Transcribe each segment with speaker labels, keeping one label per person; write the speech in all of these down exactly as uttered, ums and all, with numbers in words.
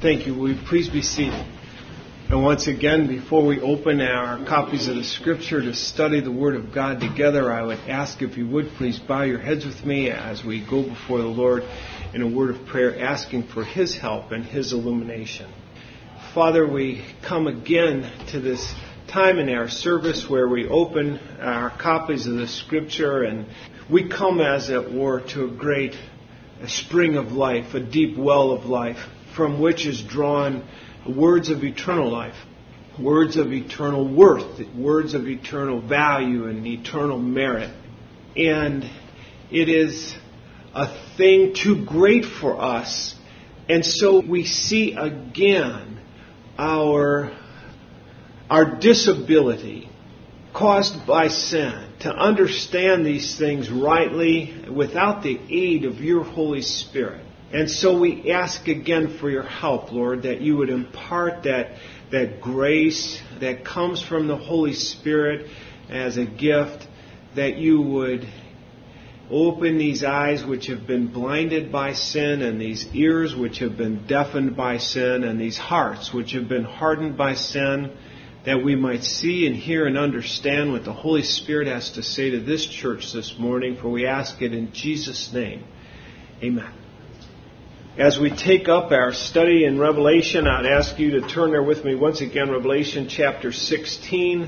Speaker 1: Thank you. Will you please be seated? And once again, before we open our copies of the Scripture to study the Word of God together, I would ask if you would please bow your heads with me as we go before the Lord in a word of prayer, asking for His help and His illumination. Father, we come again to this time in our service where we open our copies of the Scripture, and we come, as it were, to a great a spring of life, a deep well of life, from which is drawn words of eternal life, words of eternal worth, words of eternal value and eternal merit. And it is a thing too great for us. And so we see again our, our disability caused by sin to understand these things rightly without the aid of your Holy Spirit. And so we ask again for your help, Lord, that you would impart that, that grace that comes from the Holy Spirit as a gift, that you would open these eyes which have been blinded by sin, and these ears which have been deafened by sin, and these hearts which have been hardened by sin, that we might see and hear and understand what the Holy Spirit has to say to this church this morning, for we ask it in Jesus' name. Amen. As we take up our study in Revelation, I'd ask you to turn there with me once again, Revelation chapter sixteen.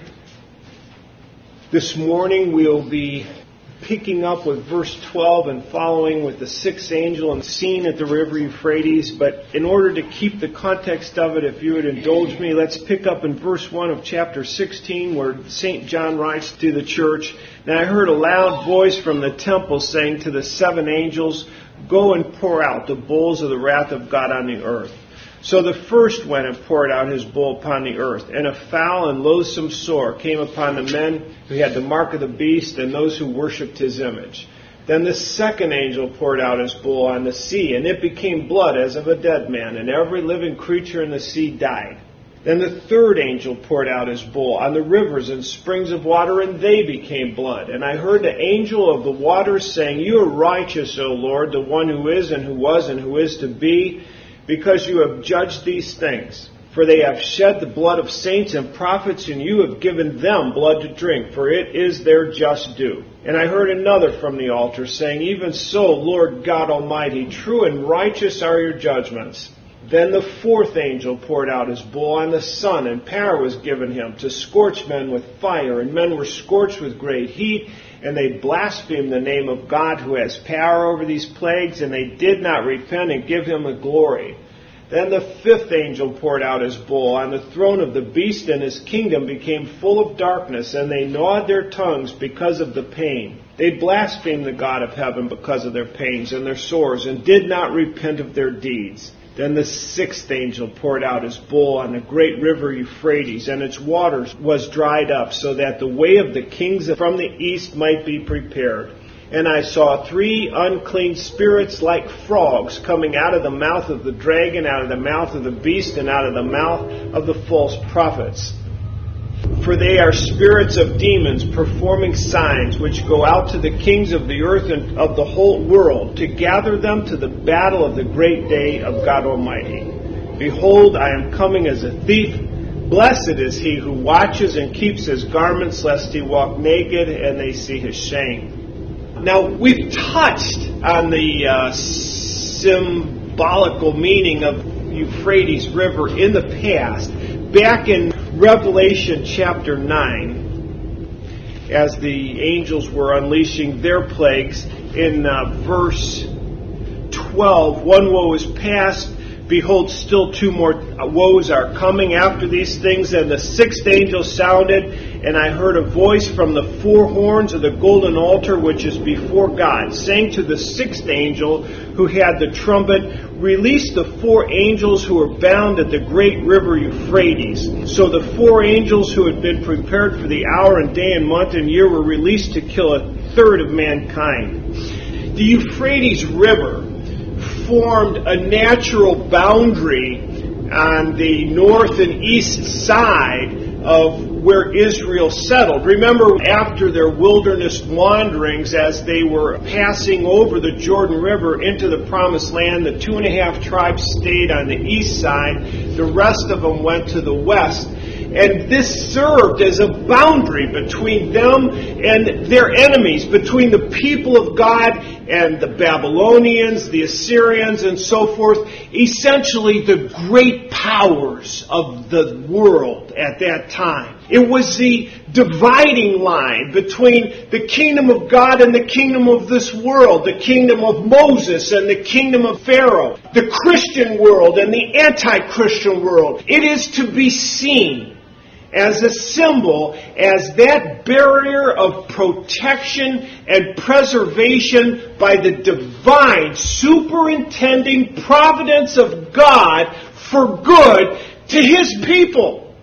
Speaker 1: This morning we'll be picking up with verse twelve and following with the sixth angel and scene at the river Euphrates. But in order to keep the context of it, if you would indulge me, let's pick up in verse one of chapter sixteen, where Saint John writes to the church, "Now I heard a loud voice from the temple saying to the seven angels, 'Go and pour out the bowls of the wrath of God on the earth.' So the first went and poured out his bowl upon the earth, and a foul and loathsome sore came upon the men who had the mark of the beast and those who worshipped his image. Then the second angel poured out his bowl on the sea, and it became blood as of a dead man, and every living creature in the sea died. Then the third angel poured out his bowl on the rivers and springs of water, and they became blood. And I heard the angel of the waters saying, 'You are righteous, O Lord, the one who is and who was and who is to be, because you have judged these things. For they have shed the blood of saints and prophets, and you have given them blood to drink, for it is their just due.' And I heard another from the altar saying, 'Even so, Lord God Almighty, true and righteous are your judgments.' Then the fourth angel poured out his bowl on the sun, and power was given him to scorch men with fire, and men were scorched with great heat, and they blasphemed the name of God who has power over these plagues, and they did not repent and give him the glory. Then the fifth angel poured out his bowl on the throne of the beast, and his kingdom became full of darkness, and they gnawed their tongues because of the pain. They blasphemed the God of heaven because of their pains and their sores, and did not repent of their deeds. Then the sixth angel poured out his bowl on the great river Euphrates, and its waters was dried up, so that the way of the kings from the east might be prepared. And I saw three unclean spirits like frogs coming out of the mouth of the dragon, out of the mouth of the beast, and out of the mouth of the false prophets. For they are spirits of demons performing signs, which go out to the kings of the earth and of the whole world, to gather them to the battle of the great day of God Almighty. Behold, I am coming as a thief. Blessed is he who watches and keeps his garments, lest he walk naked and they see his shame." Now, we've touched on the uh, symbolical meaning of Euphrates River in the past, back in Revelation chapter nine, as the angels were unleashing their plagues. In uh, verse twelve, one woe is past, behold, still two more woes are coming after these things. And the sixth angel sounded, and I heard a voice from the four horns of the golden altar which is before God, saying to the sixth angel who had the trumpet, "Release the four angels who are bound at the great river Euphrates." So the four angels who had been prepared for the hour and day and month and year were released to kill a third of mankind. The Euphrates River formed a natural boundary on the north and east side of where Israel settled. Remember, after their wilderness wanderings, as they were passing over the Jordan River into the Promised Land, the two and a half tribes stayed on the east side. The rest of them went to the west. And this served as a boundary between them and their enemies, between the people of God and the Babylonians, the Assyrians, and so forth. Essentially, the great powers of the world at that time. It was the dividing line between the kingdom of God and the kingdom of this world, the kingdom of Moses and the kingdom of Pharaoh, the Christian world and the anti-Christian world. It is to be seen as a symbol, as that barrier of protection and preservation by the divine, superintending providence of God for good to His people.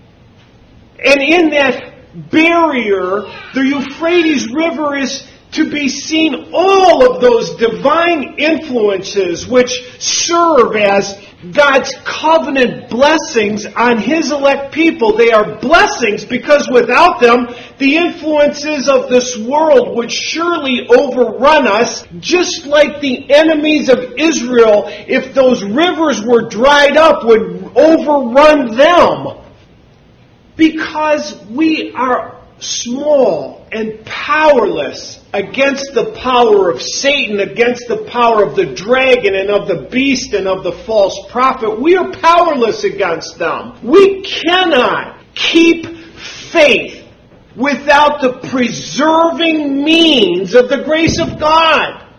Speaker 1: And in that barrier, the Euphrates River is to be seen all of those divine influences which serve as God's covenant blessings on His elect people. They are blessings because without them, the influences of this world would surely overrun us, just like the enemies of Israel, if those rivers were dried up, would overrun them. Because we are small and powerless against the power of Satan, against the power of the dragon and of the beast and of the false prophet. We are powerless against them. We cannot keep faith without the preserving means of the grace of God.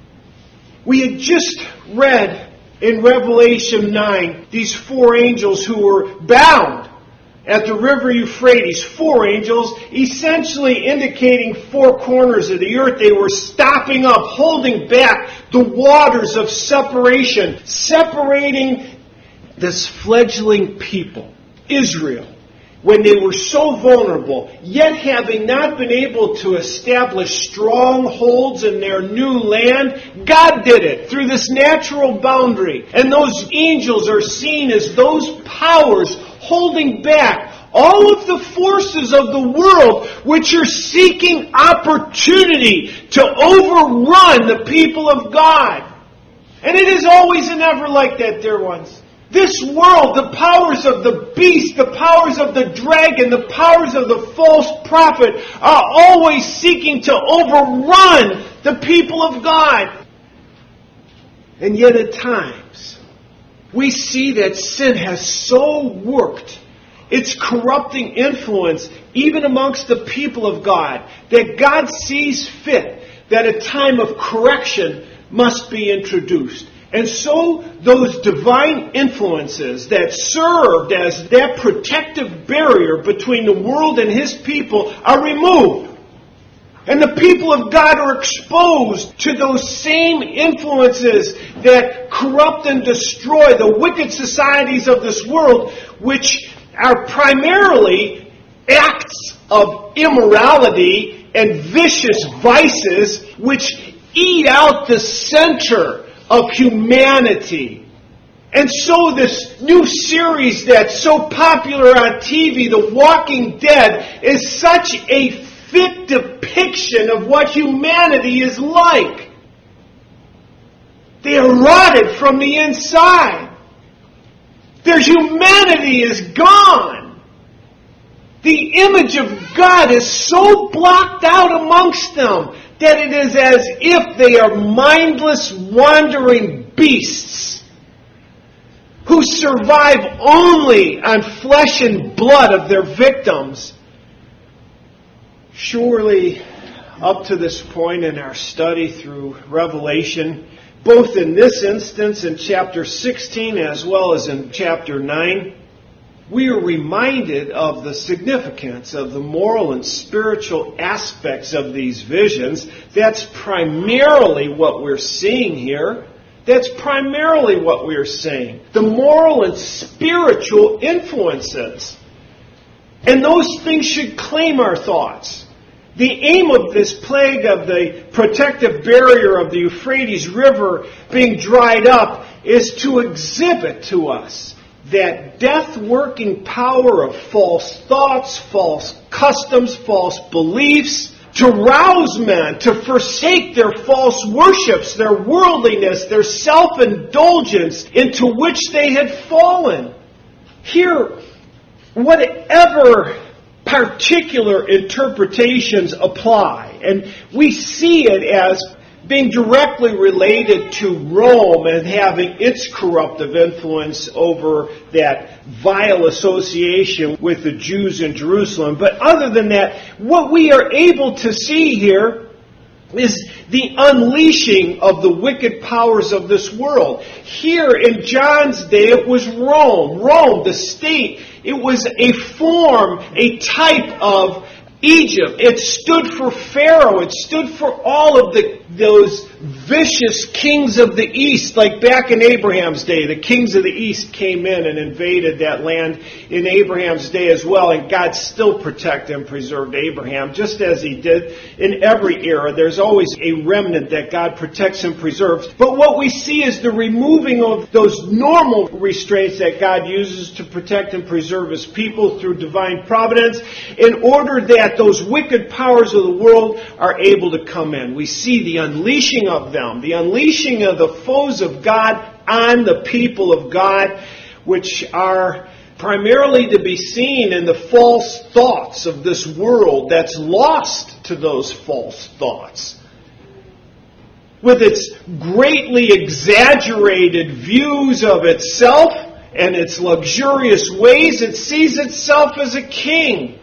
Speaker 1: We had just read in Revelation nine these four angels who were bound at the river Euphrates, four angels, essentially indicating four corners of the earth. They were stopping up, holding back the waters of separation, separating this fledgling people, Israel, when they were so vulnerable, yet having not been able to establish strongholds in their new land, God did it through this natural boundary. And those angels are seen as those powers holding back all of the forces of the world which are seeking opportunity to overrun the people of God. And it is always and ever like that, dear ones. This world, the powers of the beast, the powers of the dragon, the powers of the false prophet are always seeking to overrun the people of God. And yet at times, we see that sin has so worked its corrupting influence even amongst the people of God that God sees fit that a time of correction must be introduced. And so those divine influences that served as that protective barrier between the world and His people are removed. And the people of God are exposed to those same influences that corrupt and destroy the wicked societies of this world, which are primarily acts of immorality and vicious vices which eat out the center of humanity. And so this new series that's so popular on T V, The Walking Dead, is such a fit depiction of what humanity is like. They are rotted from the inside. Their humanity is gone. The image of God is so blocked out amongst them that it is as if they are mindless, wandering beasts who survive only on flesh and blood of their victims. Surely, up to this point in our study through Revelation, both in this instance in chapter sixteen as well as in chapter nine, we are reminded of the significance of the moral and spiritual aspects of these visions. That's primarily what we're seeing here. That's primarily what we're seeing. The moral and spiritual influences. And those things should claim our thoughts. The aim of this plague of the protective barrier of the Euphrates River being dried up is to exhibit to us that death-working power of false thoughts, false customs, false beliefs, to rouse men to forsake their false worships, their worldliness, their self-indulgence into which they had fallen. Here, whatever particular interpretations apply, and we see it as being directly related to Rome and having its corruptive influence over that vile association with the Jews in Jerusalem. But other than that, what we are able to see here is the unleashing of the wicked powers of this world. Here in John's day, it was Rome. Rome, the state, it was a form, a type of Egypt. It stood for Pharaoh. It stood for all of the those vicious kings of the East, like back in Abraham's day. The kings of the East came in and invaded that land in Abraham's day as well, and God still protected and preserved Abraham, just as He did in every era. There's always a remnant that God protects and preserves. But what we see is the removing of those normal restraints that God uses to protect and preserve His people through divine providence, in order that those wicked powers of the world are able to come in. We see the unleashing of them, the unleashing of the foes of God on the people of God, which are primarily to be seen in the false thoughts of this world that's lost to those false thoughts. With its greatly exaggerated views of itself and its luxurious ways, it sees itself as a king.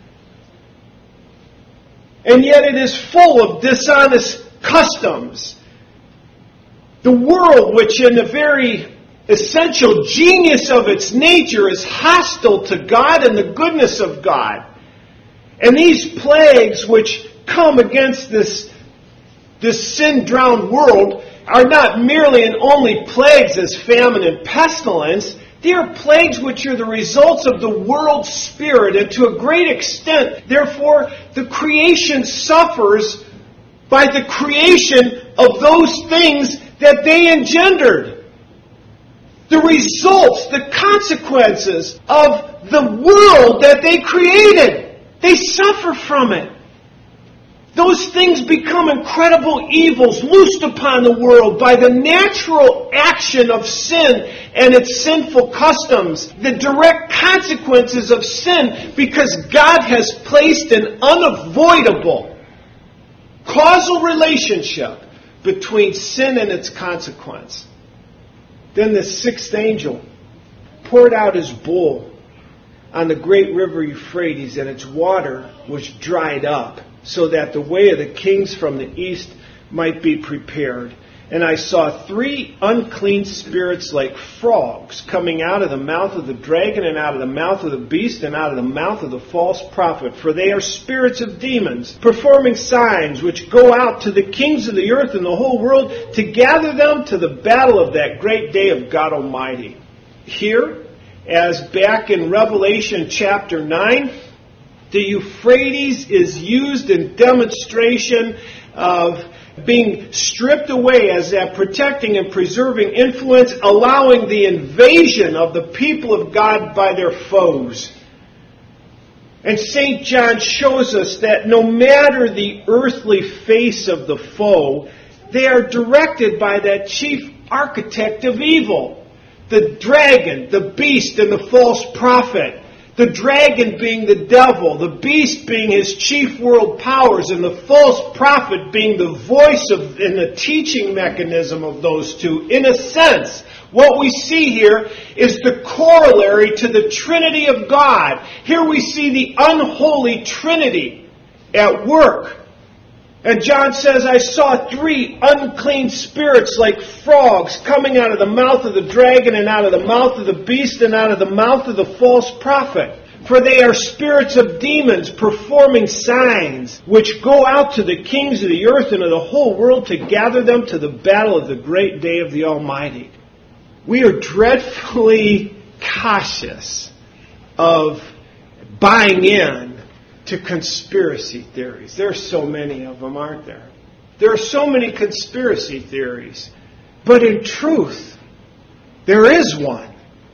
Speaker 1: And yet it is full of dishonest customs. The world, which in the very essential genius of its nature is hostile to God and the goodness of God. And these plagues which come against this, this sin-drowned world are not merely and only plagues as famine and pestilence. They are plagues which are the results of the world's spirit, and to a great extent, therefore, the creation suffers by the creation of those things that they engendered. The results, the consequences of the world that they created, they suffer from it. Those things become incredible evils loosed upon the world by the natural action of sin and its sinful customs, the direct consequences of sin, because God has placed an unavoidable causal relationship between sin and its consequence. Then the sixth angel poured out his bowl on the great river Euphrates, and its water was dried up, so that the way of the kings from the east might be prepared. And I saw three unclean spirits like frogs coming out of the mouth of the dragon, and out of the mouth of the beast, and out of the mouth of the false prophet. For they are spirits of demons, performing signs, which go out to the kings of the earth and the whole world, to gather them to the battle of that great day of God Almighty. Here, as back in Revelation chapter nine, the Euphrates is used in demonstration of being stripped away as that protecting and preserving influence, allowing the invasion of the people of God by their foes. And Saint John shows us that no matter the earthly face of the foe, they are directed by that chief architect of evil, the dragon, the beast, and the false prophet. The dragon being the devil, the beast being his chief world powers, and the false prophet being the voice of and the teaching mechanism of those two. In a sense, what we see here is the corollary to the Trinity of God. Here we see the unholy Trinity at work. And John says, I saw three unclean spirits like frogs coming out of the mouth of the dragon, and out of the mouth of the beast, and out of the mouth of the false prophet. For they are spirits of demons, performing signs, which go out to the kings of the earth and of the whole world, to gather them to the battle of the great day of the Almighty. We are dreadfully cautious of buying in to conspiracy theories. There are so many of them, aren't there? There are so many conspiracy theories. But in truth, there is one.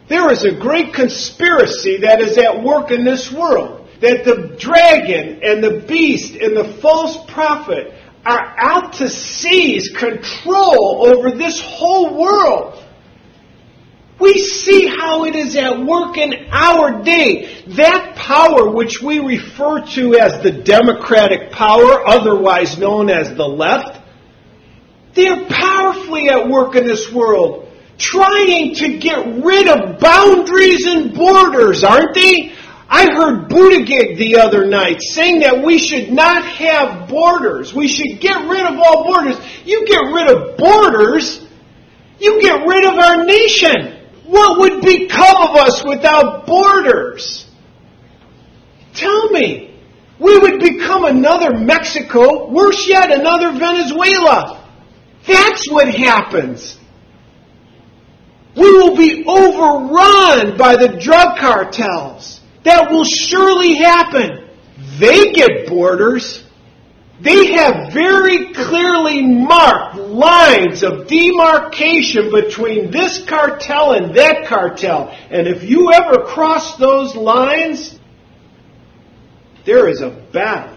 Speaker 1: There is a great conspiracy that is at work in this world. That the dragon and the beast and the false prophet are out to seize control over this whole world. We see how it is at work in our day. That power which we refer to as the democratic power, otherwise known as the left, they're powerfully at work in this world, trying to get rid of boundaries and borders, aren't they? I heard Buttigieg the other night saying that we should not have borders. We should get rid of all borders. You get rid of borders, you get rid of our nation. What would become of us without borders? Tell me. We would become another Mexico, worse yet, another Venezuela. That's what happens. We will be overrun by the drug cartels. That will surely happen. They get borders. They have very clearly marked lines of demarcation between this cartel and that cartel. And if you ever cross those lines, there is a battle.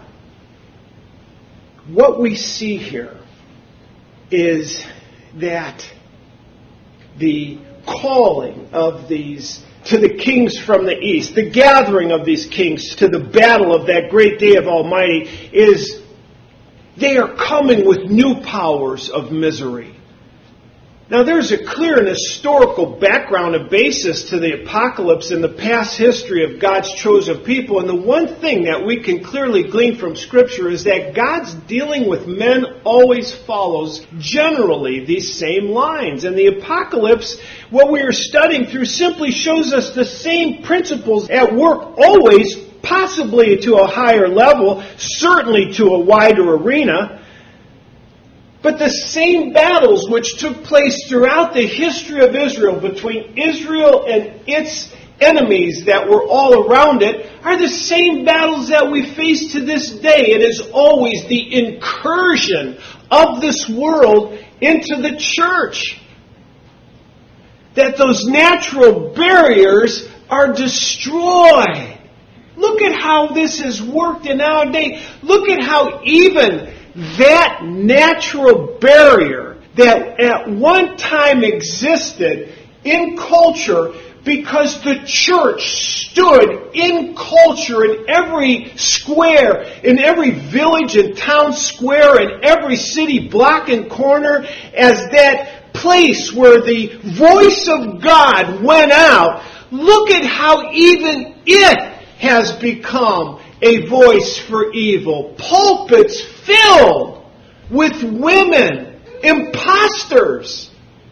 Speaker 1: What we see here is that the calling of these to the kings from the east, the gathering of these kings to the battle of that great day of Almighty, is they are coming with new powers of misery. Now there's a clear and historical background and basis to the apocalypse in the past history of God's chosen people. And the one thing that we can clearly glean from Scripture is that God's dealing with men always follows generally these same lines. And the apocalypse, what we are studying through, simply shows us the same principles at work always, possibly to a higher level, certainly to a wider arena. But the same battles which took place throughout the history of Israel between Israel and its enemies that were all around it are the same battles that we face to this day. It is always the incursion of this world into the church. That those natural barriers are destroyed. Look at how this has worked in our day. Look at how even that natural barrier that at one time existed in culture, because the church stood in culture in every square, in every village and town square, in every city block and corner, as that place where the voice of God went out. Look at how even it has become a voice for evil. Pulpits filled with women, imposters,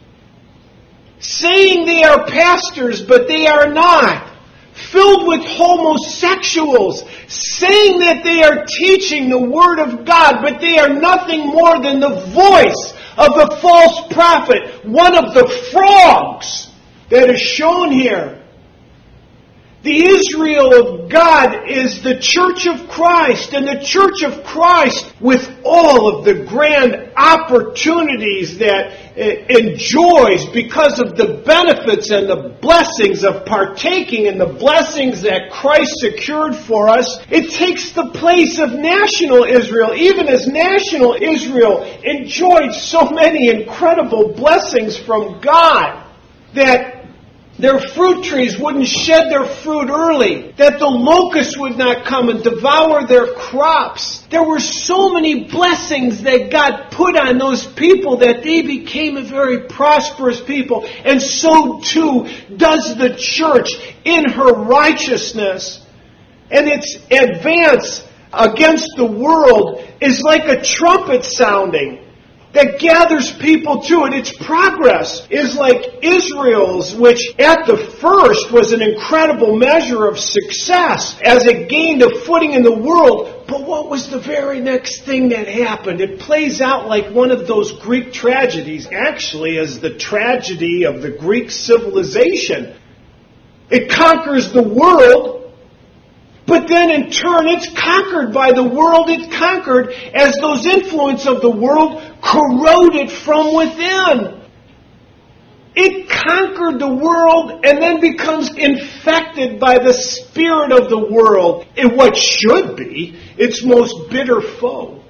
Speaker 1: saying they are pastors, but they are not. Filled with homosexuals, saying that they are teaching the Word of God, but they are nothing more than the voice of the false prophet, one of the frogs that is shown here. The Israel of God is the Church of Christ, and the Church of Christ, with all of the grand opportunities that it enjoys because of the benefits and the blessings of partaking in the blessings that Christ secured for us, it takes the place of national Israel, even as national Israel enjoyed so many incredible blessings from God that their fruit trees wouldn't shed their fruit early, that the locusts would not come and devour their crops. There were so many blessings that God put on those people that they became a very prosperous people. And so too does the church in her righteousness. And its advance against the world is like a trumpet sounding that gathers people to it. Its progress is like Israel's, which at the first was an incredible measure of success as it gained a footing in the world. But what was the very next thing that happened? It plays out like one of those Greek tragedies, actually as the tragedy of the Greek civilization. It conquers the world, but then in turn it's conquered by the world it conquered as those influences of the world corroded from within. It conquered the world and then becomes infected by the spirit of the world in what should be its most bitter foe.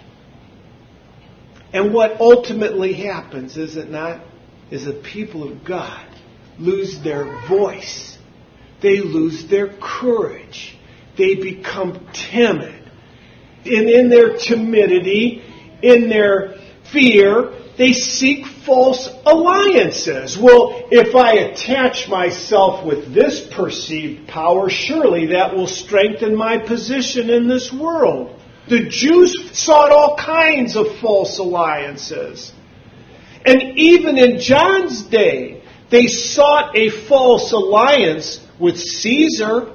Speaker 1: And what ultimately happens, is it not, is the people of God lose their voice. They lose their courage. They become timid. And in their timidity, in their fear, they seek false alliances. Well, if I attach myself with this perceived power, surely that will strengthen my position in this world. The Jews sought all kinds of false alliances. And even in John's day, they sought a false alliance with Caesar.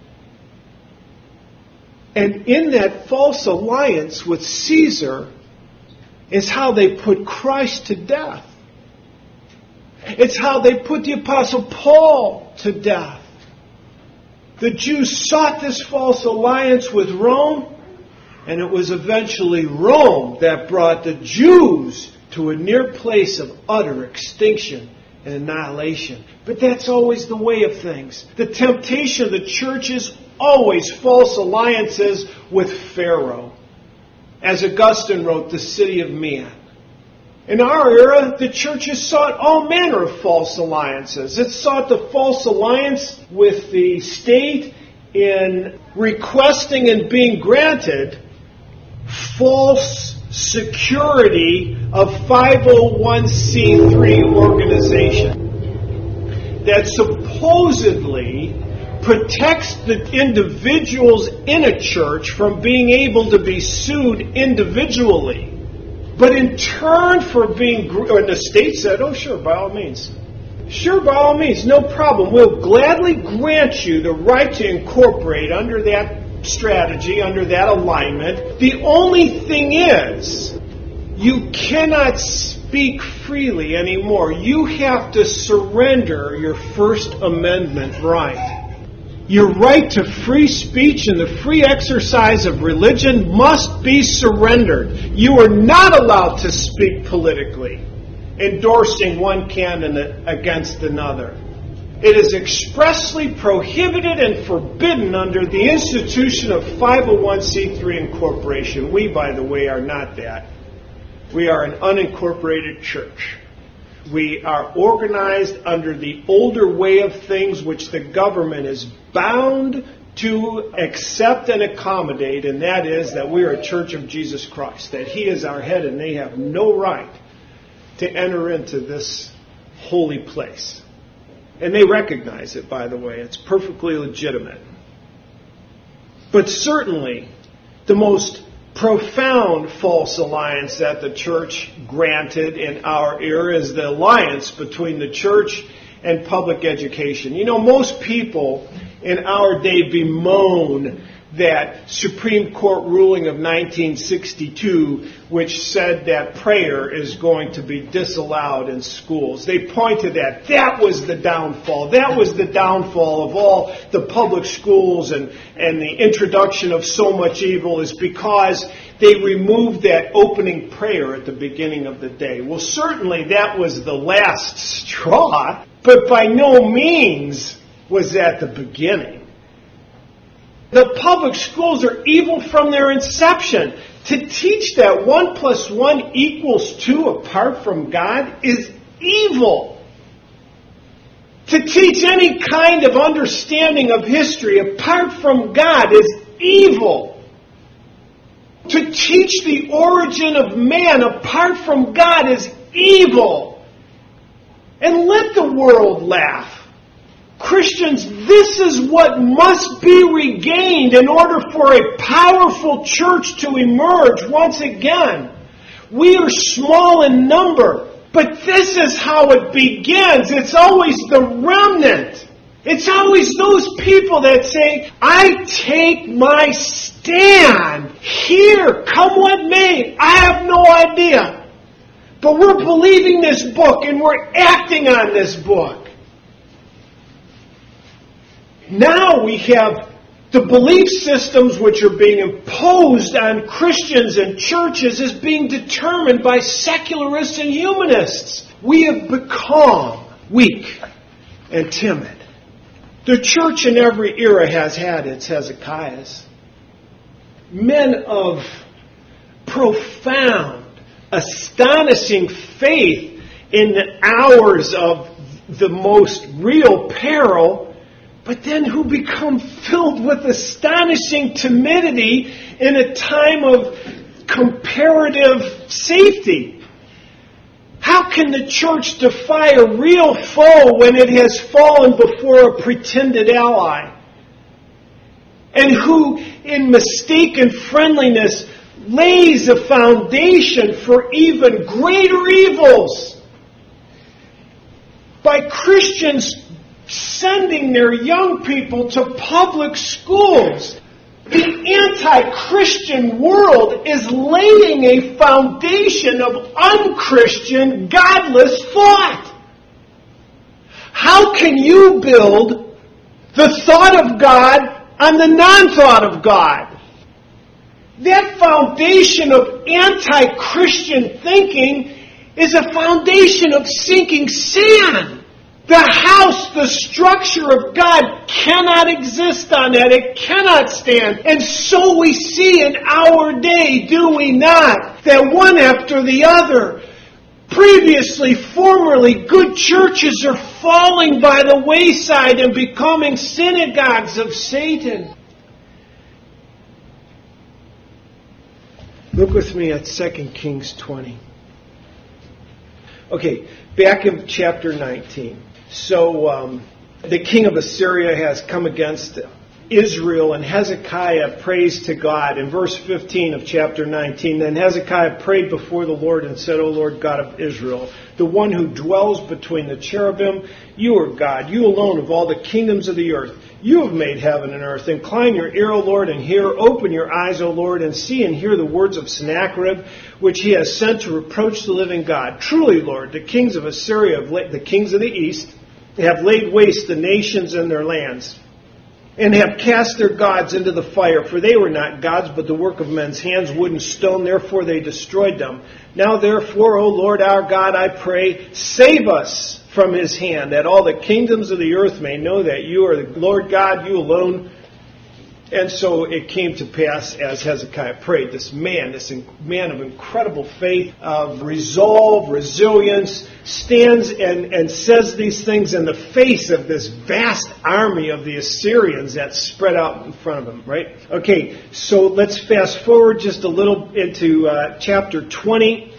Speaker 1: And in that false alliance with Caesar is how they put Christ to death. It's how they put the Apostle Paul to death. The Jews sought this false alliance with Rome, and it was eventually Rome that brought the Jews to a near place of utter extinction and annihilation. But that's always the way of things. The temptation of the church is always false alliances with Pharaoh. As Augustine wrote, the city of man. In our era, the church has sought all manner of false alliances. It sought the false alliance with the state in requesting and being granted false security of five oh one c three organization that supposedly protects the individuals in a church from being able to be sued individually. But in turn for being, and the state said, oh sure, by all means. Sure, by all means, no problem. We'll gladly grant you the right to incorporate under that strategy, under that alignment. The only thing is, you cannot speak freely anymore. You have to surrender your First Amendment right. Your right to free speech and the free exercise of religion must be surrendered. You are not allowed to speak politically, endorsing one candidate against another. It is expressly prohibited and forbidden under the institution of five oh one c three incorporation. We, by the way, are not that. We are an unincorporated church. We are organized under the older way of things which the government is bound to accept and accommodate, and that is that we are a church of Jesus Christ, that He is our head and they have no right to enter into this holy place. And they recognize it, by the way. It's perfectly legitimate. But certainly, the most profound false alliance that the church granted in our era is the alliance between the church and public education. You know, most people in our day bemoan that Supreme Court ruling of nineteen sixty-two, which said that prayer is going to be disallowed in schools. They point to that. That was the downfall. That was the downfall of all the public schools and, and the introduction of so much evil, is because they removed that opening prayer at the beginning of the day. Well, certainly that was the last straw, but by no means was that the beginning. The public schools are evil from their inception. To teach that one plus one equals two apart from God is evil. To teach any kind of understanding of history apart from God is evil. To teach the origin of man apart from God is evil. And let the world laugh. Christians, this is what must be regained in order for a powerful church to emerge once again. We are small in number, but this is how it begins. It's always the remnant. It's always those people that say, I take my stand. Here, come what may. I have no idea. But we're believing this book and we're acting on this book. Now we have the belief systems which are being imposed on Christians and churches is being determined by secularists and humanists. We have become weak and timid. The church in every era has had its Hezekiahs. Men of profound, astonishing faith in the hours of the most real peril, but then who become filled with astonishing timidity in a time of comparative safety. How can the church defy a real foe when it has fallen before a pretended ally? And who, in mistaken friendliness, lays a foundation for even greater evils? By Christians sending their young people to public schools, the anti-Christian world is laying a foundation of unchristian, godless thought. How can you build the thought of God on the non-thought of God? That foundation of anti-Christian thinking is a foundation of sinking sand. The house, the structure of God cannot exist on that. It cannot stand. And so we see in our day, do we not, that one after the other, previously, formerly good churches are falling by the wayside and becoming synagogues of Satan. Look with me at Second Kings twenty. Okay, back in chapter nineteen. So um, the king of Assyria has come against Israel, and Hezekiah prays to God. In verse fifteen of chapter nineteen, then Hezekiah prayed before the Lord and said, O Lord God of Israel, the one who dwells between the cherubim, you are God, you alone of all the kingdoms of the earth. You have made heaven and earth. Incline your ear, O Lord, and hear. Open your eyes, O Lord, and see and hear the words of Sennacherib, which he has sent to reproach the living God. Truly, Lord, the kings of Assyria, have la- the kings of the east, have laid waste the nations and their lands, and have cast their gods into the fire. For they were not gods, but the work of men's hands, wood and stone. Therefore they destroyed them. Now therefore, O Lord our God, I pray, save us from his hand, that all the kingdoms of the earth may know that you are the Lord God, you alone. And so it came to pass as Hezekiah prayed. This man, this man of incredible faith, of resolve, resilience, stands and, and says these things in the face of this vast army of the Assyrians that spread out in front of him, right? Okay, so let's fast forward just a little into uh, chapter twenty.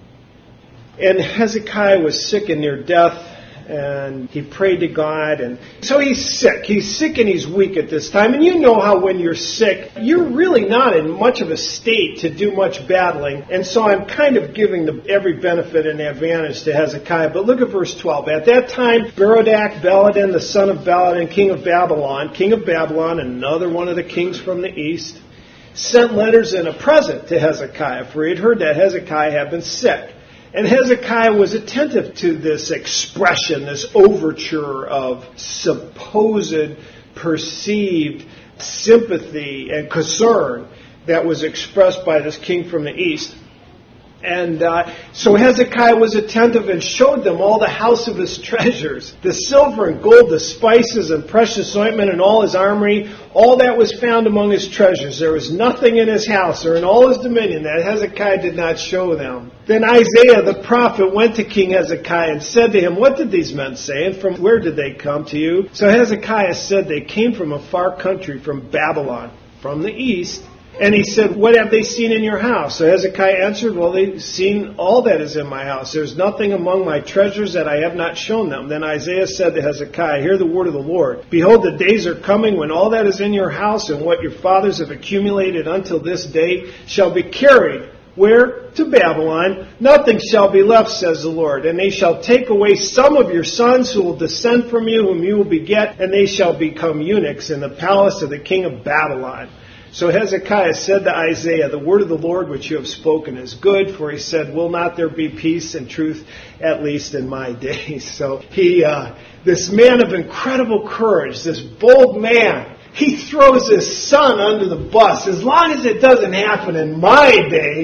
Speaker 1: And Hezekiah was sick and near death. And he prayed to God, and so he's sick. He's sick and he's weak at this time. And you know how when you're sick, you're really not in much of a state to do much battling. And so I'm kind of giving the, every benefit and advantage to Hezekiah. But look at verse twelve. At that time, Berodach Baladan, the son of Baladan, king of Babylon, king of Babylon, another one of the kings from the east, sent letters and a present to Hezekiah, for he had heard that Hezekiah had been sick. And Hezekiah was attentive to this expression, this overture of supposed, perceived sympathy and concern that was expressed by this king from the east. And uh, so Hezekiah was attentive and showed them all the house of his treasures, the silver and gold, the spices and precious ointment and all his armory, all that was found among his treasures. There was nothing in his house or in all his dominion that Hezekiah did not show them. Then Isaiah the prophet went to King Hezekiah and said to him, what did these men say, and from where did they come to you? So Hezekiah said, they came from a far country, from Babylon, from the east. And he said, what have they seen in your house? So Hezekiah answered, well, they've seen all that is in my house. There's nothing among my treasures that I have not shown them. Then Isaiah said to Hezekiah, hear the word of the Lord. Behold, the days are coming when all that is in your house and what your fathers have accumulated until this day shall be carried. Where? To Babylon. Nothing shall be left, says the Lord. And they shall take away some of your sons who will descend from you, whom you will beget, and they shall become eunuchs in the palace of the king of Babylon. So Hezekiah said to Isaiah, the word of the Lord which you have spoken is good, for he said, will not there be peace and truth, at least in my days? So he, uh, this man of incredible courage, this bold man, he throws his son under the bus. As long as it doesn't happen in my day,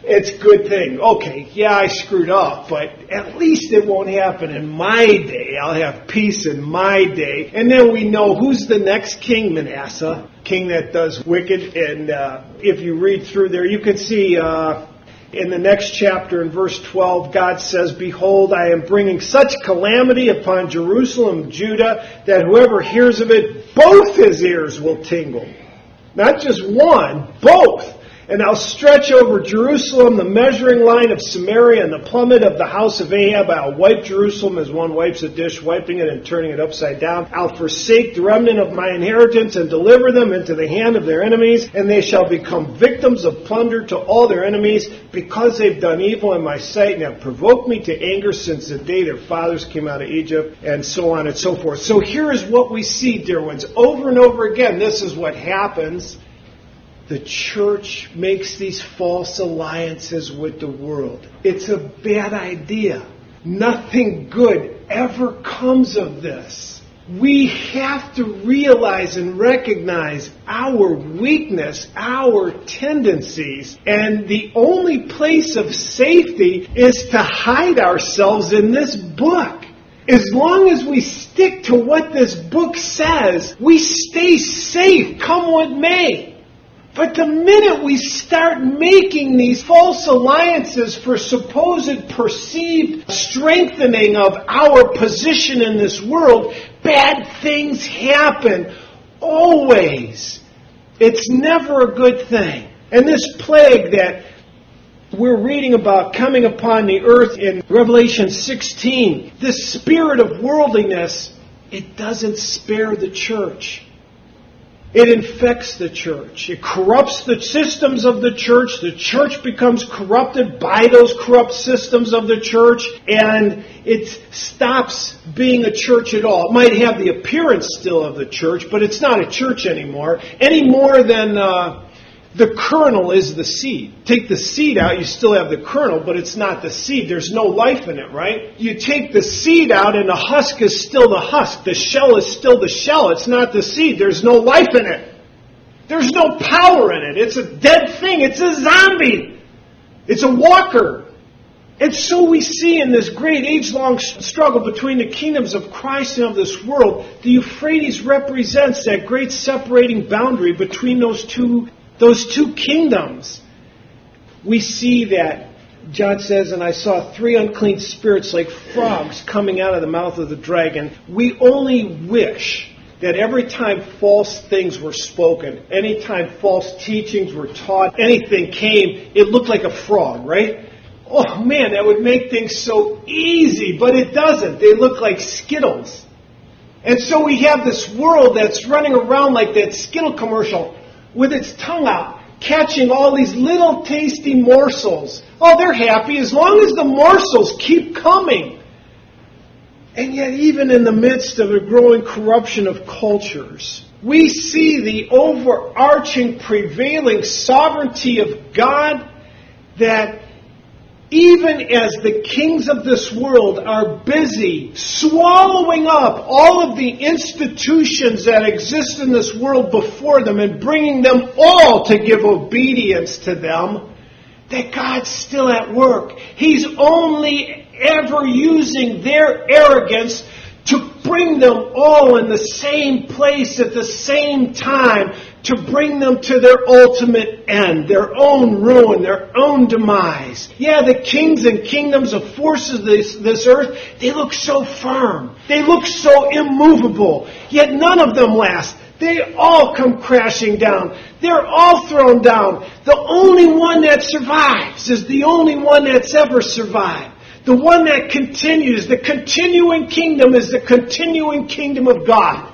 Speaker 1: it's a good thing. Okay, yeah, I screwed up, but at least it won't happen in my day. I'll have peace in my day. And then we know who's the next king, Manasseh, king that does wicked. And uh, if you read through there, you can see uh, in the next chapter in verse twelve, God says, "Behold, I am bringing such calamity upon Jerusalem, Judah, that whoever hears of it, both his ears will tingle." Not just one, both. "And I'll stretch over Jerusalem the measuring line of Samaria and the plummet of the house of Ahab. I'll wipe Jerusalem as one wipes a dish, wiping it and turning it upside down. I'll forsake the remnant of my inheritance and deliver them into the hand of their enemies, and they shall become victims of plunder to all their enemies, because they've done evil in my sight and have provoked me to anger since the day their fathers came out of Egypt," and so on and so forth. So here is what we see, dear ones. Over and over again, this is what happens. The church makes these false alliances with the world. It's a bad idea. Nothing good ever comes of this. We have to realize and recognize our weakness, our tendencies, and the only place of safety is to hide ourselves in this book. As long as we stick to what this book says, we stay safe, come what may. But the minute we start making these false alliances for supposed perceived strengthening of our position in this world, bad things happen. Always. It's never a good thing. And this plague that we're reading about coming upon the earth in Revelation sixteen, this spirit of worldliness, it doesn't spare the church. It infects the church. It corrupts the systems of the church. The church becomes corrupted by those corrupt systems of the church, and it stops being a church at all. It might have the appearance still of the church, but it's not a church anymore, any more than uh, the kernel is the seed. Take the seed out, you still have the kernel, but it's not the seed. There's no life in it, right? You take the seed out and the husk is still the husk. The shell is still the shell. It's not the seed. There's no life in it. There's no power in it. It's a dead thing. It's a zombie. It's a walker. And so we see in this great age-long struggle between the kingdoms of Christ and of this world, the Euphrates represents that great separating boundary between those two Those two kingdoms. We see that, John says, "And I saw three unclean spirits like frogs coming out of the mouth of the dragon." We only wish that every time false things were spoken, any time false teachings were taught, anything came, it looked like a frog, right? Oh man, that would make things so easy, but it doesn't. They look like Skittles. And so we have this world that's running around like that Skittle commercial, with its tongue out, catching all these little tasty morsels. Oh, they're happy as long as the morsels keep coming. And yet, even in the midst of a growing corruption of cultures, we see the overarching, prevailing sovereignty of God, that even as the kings of this world are busy swallowing up all of the institutions that exist in this world before them and bringing them all to give obedience to them, that God's still at work. He's only ever using their arrogance to bring them all in the same place at the same time, to bring them to their ultimate end, their own ruin, their own demise. Yeah, the kings and kingdoms of forces of this, this earth, they look so firm. They look so immovable. Yet none of them last. They all come crashing down. They're all thrown down. The only one that survives is the only one that's ever survived. The one that continues, the continuing kingdom, is the continuing kingdom of God.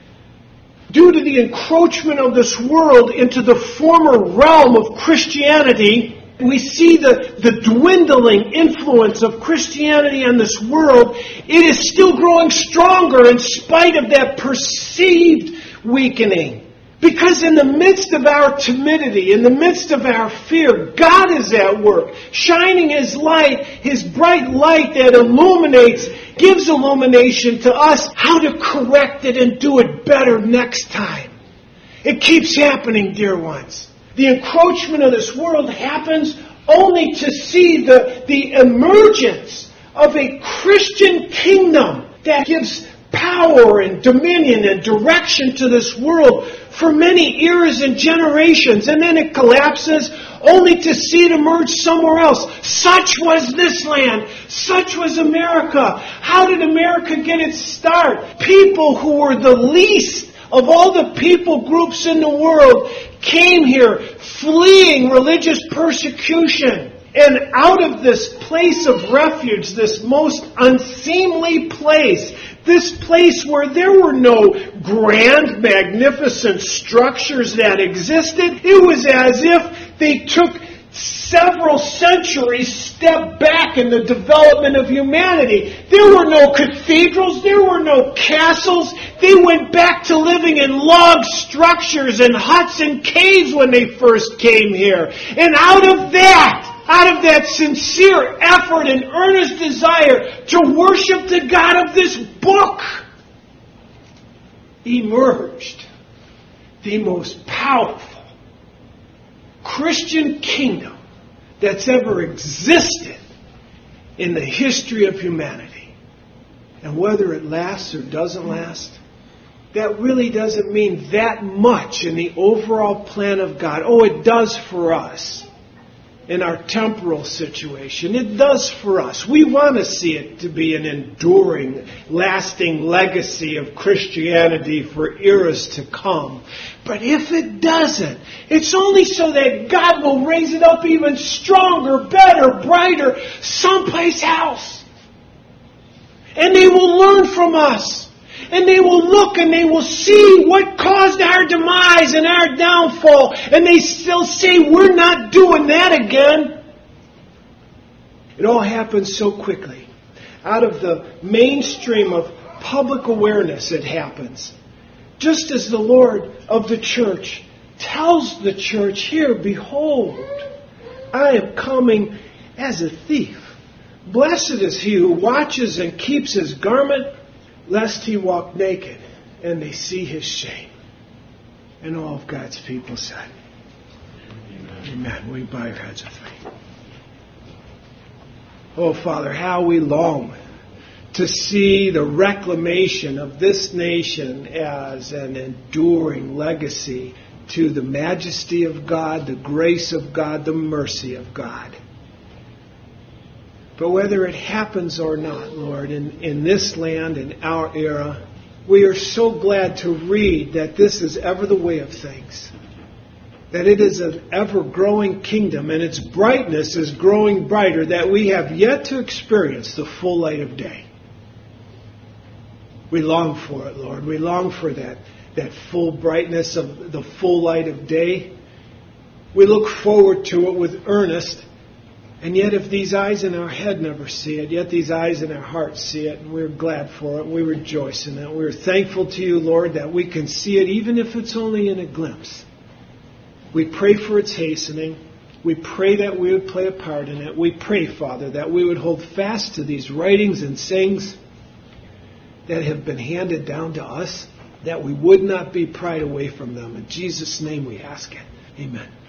Speaker 1: Due to the encroachment of this world into the former realm of Christianity, we see the, the dwindling influence of Christianity on this world. It is still growing stronger in spite of that perceived weakening. Because in the midst of our timidity, in the midst of our fear, God is at work, shining His light, His bright light that illuminates, gives illumination to us how to correct it and do it better next time. It keeps happening, dear ones. The encroachment of this world happens only to see the, the emergence of a Christian kingdom that gives power and dominion and direction to this world for many eras and generations, and then it collapses only to see it emerge somewhere else. Such was this land. Such was America. How did America get its start? People who were the least of all the people groups in the world came here fleeing religious persecution. And out of this place of refuge, this most unseemly place, this place where there were no grand, magnificent structures that existed, it was as if they took several centuries step back in the development of humanity. There were no cathedrals, there were no castles. They went back to living in log structures and huts and caves when they first came here. And out of that, out of that sincere effort and earnest desire to worship the God of this book, emerged the most powerful Christian kingdom that's ever existed in the history of humanity. And whether it lasts or doesn't last, that really doesn't mean that much in the overall plan of God. Oh, it does for us. In our temporal situation. It does for us. We want to see it to be an enduring, lasting legacy of Christianity for eras to come. But if it doesn't, it's only so that God will raise it up even stronger, better, brighter, someplace else. And they will learn from us. And they will look and they will see what caused our demise and our downfall. And they still say, we're not doing that again. It all happens so quickly. Out of the mainstream of public awareness it happens. Just as the Lord of the church tells the church here, behold, I am coming as a thief. Blessed is he who watches and keeps his garment, lest he walk naked and they see his shame. And all of God's people said, Amen. Amen. Will you bow your heads with me? Oh, Father, how we long to see the reclamation of this nation as an enduring legacy to the majesty of God, the grace of God, the mercy of God. But whether it happens or not, Lord, in, in this land, in our era, we are so glad to read that this is ever the way of things. That it is an ever-growing kingdom, and its brightness is growing brighter, that we have yet to experience the full light of day. We long for it, Lord. We long for that, that full brightness of the full light of day. We look forward to it with earnest. And yet if these eyes in our head never see it, yet these eyes in our hearts see it, and we're glad for it, we rejoice in it. We're thankful to you, Lord, that we can see it even if it's only in a glimpse. We pray for its hastening. We pray that we would play a part in it. We pray, Father, that we would hold fast to these writings and sayings that have been handed down to us, that we would not be pried away from them. In Jesus' name we ask it. Amen.